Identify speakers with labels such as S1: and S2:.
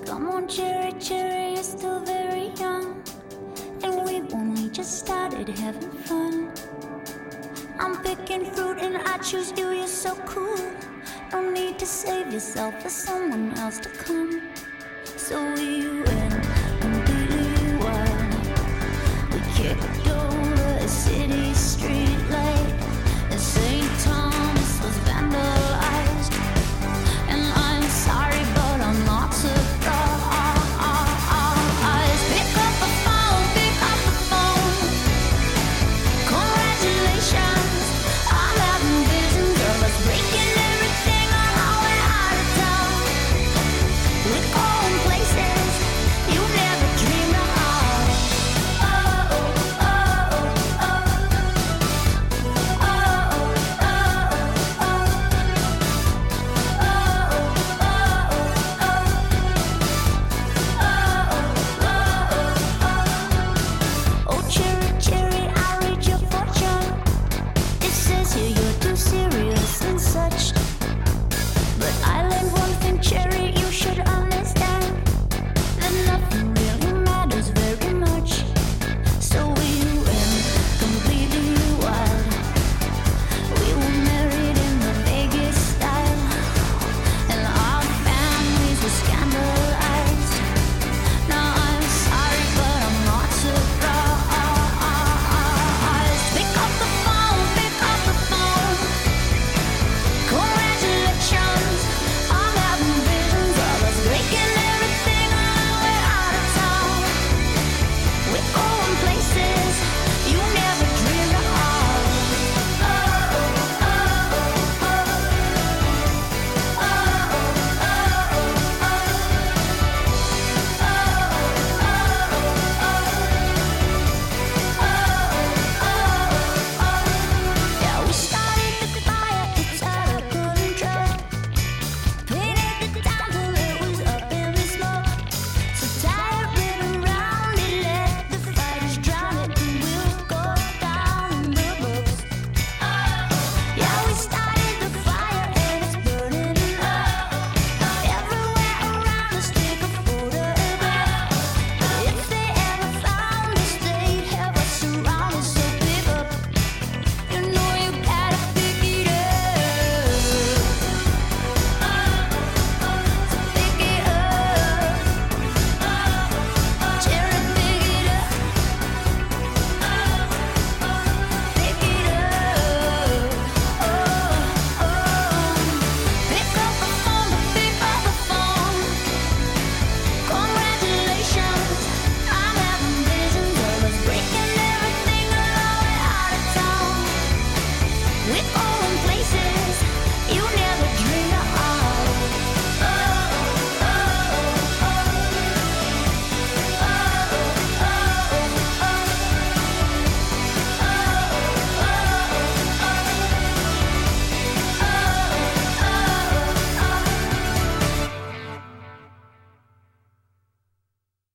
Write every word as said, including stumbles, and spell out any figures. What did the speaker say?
S1: Come on, cherry, cherry, you're still very young, and we've only just started having fun. I'm picking fruit and I choose you, you're so cool. No need to save yourself for someone else to come. So we went completely wild. We kicked over a city